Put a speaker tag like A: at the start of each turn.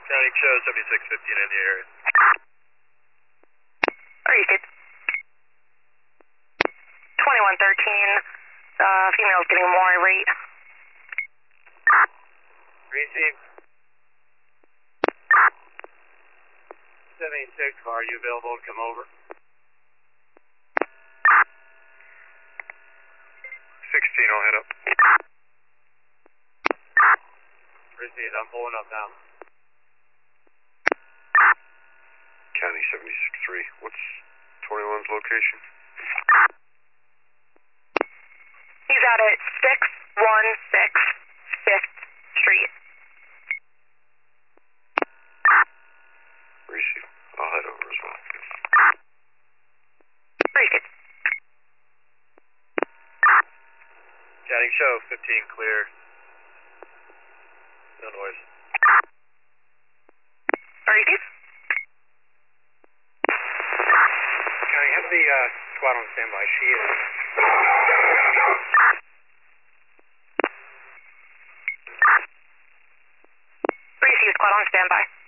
A: County show 7615 in the area.
B: Received. 2113, female's getting more irate.
A: Received. 76, are you available to come over? 16, I'll head up. Received, I'm pulling up now.
C: County 76-3, what's 21's location?
B: He's out at 616 5th Street.
C: Receive. I'll head over as well.
B: Received.
A: County show 15 clear. No noise.
B: Received.
A: County, have the squad on standby. She is.
B: Received, squad on standby.